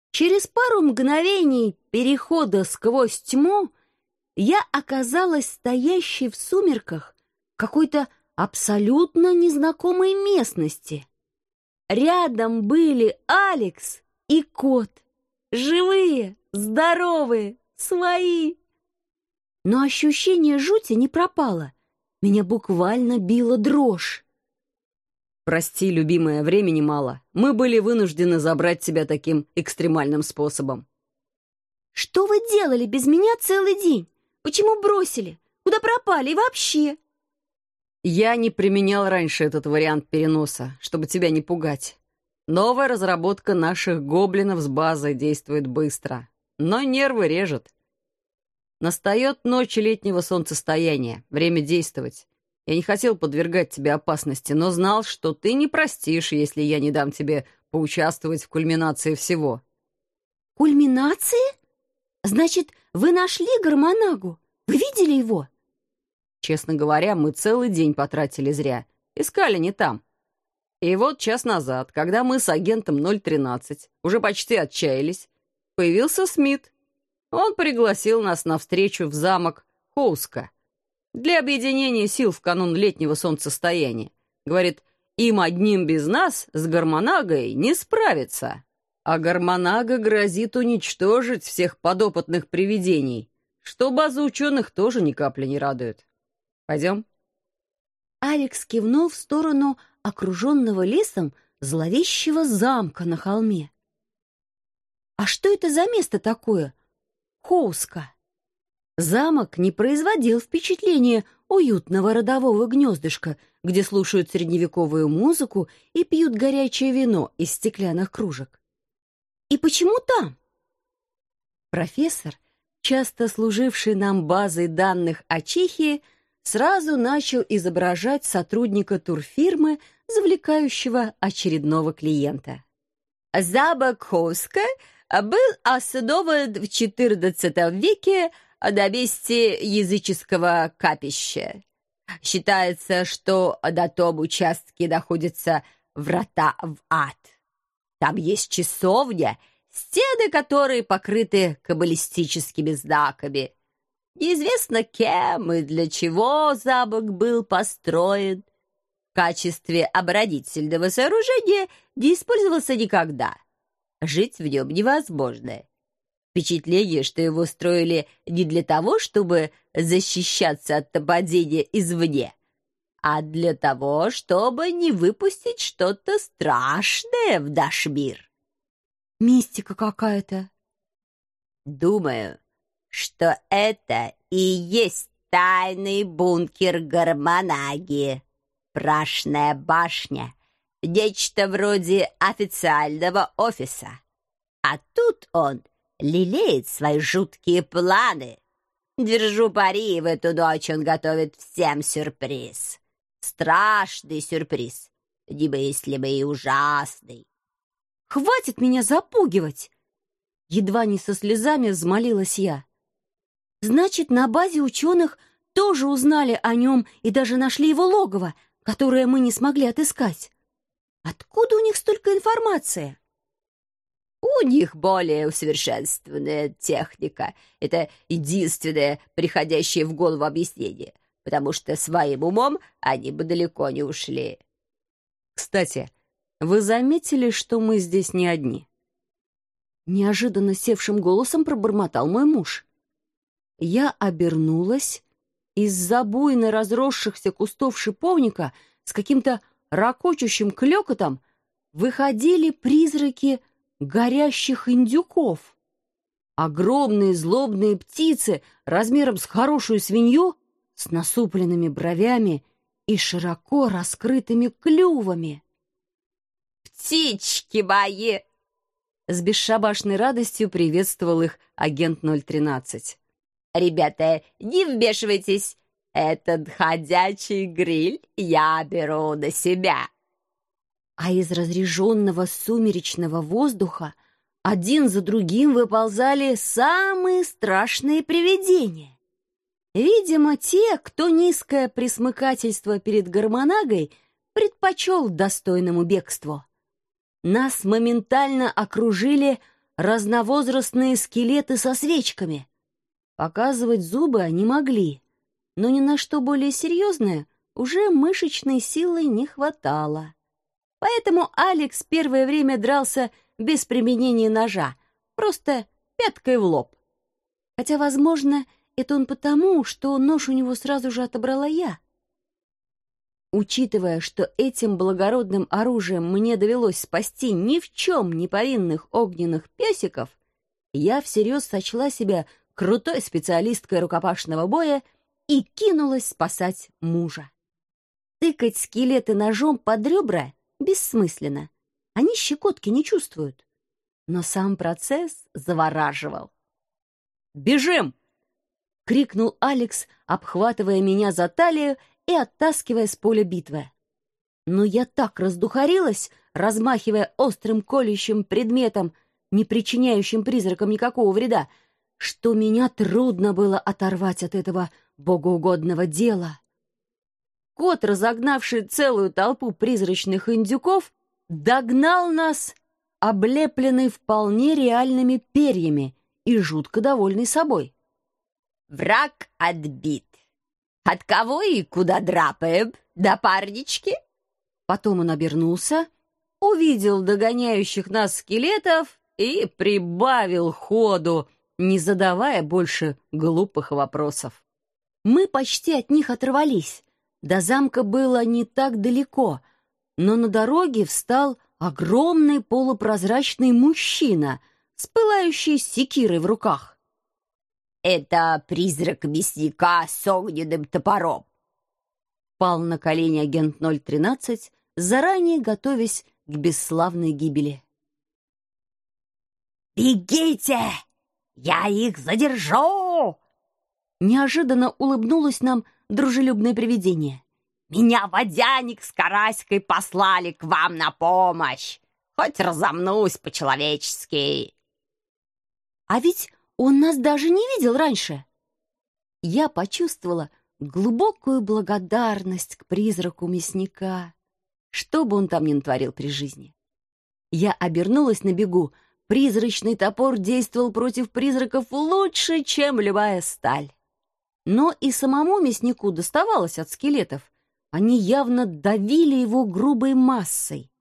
Через пару мгновений перехода сквозь тьму я оказалась стоящей в сумерках какой-то абсолютно незнакомой местности. Рядом были Алекс и кот. Живые, здоровые, свои. Но ощущение жути не пропало. Меня буквально била дрожь. «Прости, любимая, времени мало. Мы были вынуждены забрать тебя таким экстремальным способом». «Что вы делали без меня целый день? Почему бросили? Куда пропали и вообще?» Я не применял раньше этот вариант переноса, чтобы тебя не пугать. Новая разработка наших гоблинов с базой действует быстро, но нервы режет. Настает ночь летнего солнцестояния, время действовать. Я не хотел подвергать тебя опасности, но знал, что ты не простишь, если я не дам тебе поучаствовать в кульминации всего. «Кульминации? Значит, вы нашли Гармонагу? Вы видели его?» Честно говоря, мы целый день потратили зря. Искали не там. И вот час назад, когда мы с агентом 013 уже почти отчаялись, появился Смит. Он пригласил нас на встречу в замок Хоуска для объединения сил в канун летнего солнцестояния. Говорит, им одним без нас с Гармонагой не справиться. А Гармонага грозит уничтожить всех подопытных привидений, что база ученых тоже ни капли не радует. Пойдем?» Алекс кивнул в сторону окруженного лесом зловещего замка на холме. «А что это за место такое? Хоуска?» Замок не производил впечатления уютного родового гнездышка, где слушают средневековую музыку и пьют горячее вино из стеклянных кружек. «И почему там?» Профессор, часто служивший нам базой данных о Чехии, сразу начал изображать сотрудника турфирмы, завлекающего очередного клиента. Замок Хоуска был основан в XIV веке на месте языческого капища. Считается, что на том участке находятся врата в ад. Там есть часовня, стены которой покрыты каббалистическими знаками. Неизвестно кем и для чего замок был построен. В качестве оборонительного сооружения не использовался никогда. Жить в нем невозможно. Впечатление, что его строили не для того, чтобы защищаться от нападения извне, а для того, чтобы не выпустить что-то страшное в наш мир. Мистика какая-то. Думаю, что это и есть тайный бункер Гармонаги, Прашная башня, нечто вроде официального офиса. А тут он лелеет свои жуткие планы. Держу пари, в эту ночь он готовит всем сюрприз. Страшный сюрприз, немыслимый и ужасный. «Хватит меня запугивать!» Едва не со слезами взмолилась я. «Значит, на базе ученых тоже узнали о нем и даже нашли его логово, которое мы не смогли отыскать. Откуда у них столько информации?» У них более усовершенствованная техника. Это единственное приходящее в голову объяснение, потому что своим умом они бы далеко не ушли. «Кстати, вы заметили, что мы здесь не одни?» Неожиданно севшим голосом пробормотал мой муж. Я обернулась. Из-за буйно разросшихся кустов шиповника с каким-то ракочущим клёкотом выходили призраки горящих индюков. Огромные злобные птицы размером с хорошую свинью, с насупленными бровями и широко раскрытыми клювами. «Птички мои!» С бесшабашной радостью приветствовал их агент 013. «Ребята, не вмешивайтесь. Этот ходячий гриль я беру на себя». А из разреженного сумеречного воздуха один за другим выползали самые страшные привидения. Видимо, те, кто низкое пресмыкательство перед Гармонагой предпочел достойному бегству. Нас моментально окружили разновозрастные скелеты со свечками. Показывать зубы они могли, но ни на что более серьезное уже мышечной силы не хватало. Поэтому Алекс первое время дрался без применения ножа, просто пяткой в лоб. Хотя, возможно, это он потому, что нож у него сразу же отобрала я. Учитывая, что этим благородным оружием мне довелось спасти ни в чем не повинных огненных песиков, я всерьез сочла себя крутой специалисткой рукопашного боя и кинулась спасать мужа. Тыкать скелеты ножом под ребра бессмысленно. Они щекотки не чувствуют. Но сам процесс завораживал. «Бежим!» — крикнул Алекс, обхватывая меня за талию и оттаскивая с поля битвы. Но я так раздухарилась, размахивая острым колющим предметом, не причиняющим призракам никакого вреда, что меня трудно было оторвать от этого богоугодного дела. Кот, разогнавший целую толпу призрачных индюков, догнал нас, облепленный вполне реальными перьями и жутко довольный собой. Враг отбит. От кого и куда драпаем, да, парнички?» Потом он обернулся, увидел догоняющих нас скелетов и прибавил ходу, не задавая больше глупых вопросов. Мы почти от них оторвались. До замка было не так далеко, но на дороге встал огромный полупрозрачный мужчина с пылающей секирой в руках. «Это призрак мясника с огненным топором». Пал на колени агент 013, заранее готовясь к бесславной гибели. «Бегите! Я их задержу!» Неожиданно улыбнулось нам дружелюбное привидение. «Меня водяник с караськой послали к вам на помощь. Хоть разомнусь по-человечески». А ведь он нас даже не видел раньше. Я почувствовала глубокую благодарность к призраку мясника, что бы он там ни натворил при жизни. Я обернулась на бегу. Призрачный топор действовал против призраков лучше, чем любая сталь. Но и самому мяснику доставалось от скелетов. Они явно давили его грубой массой.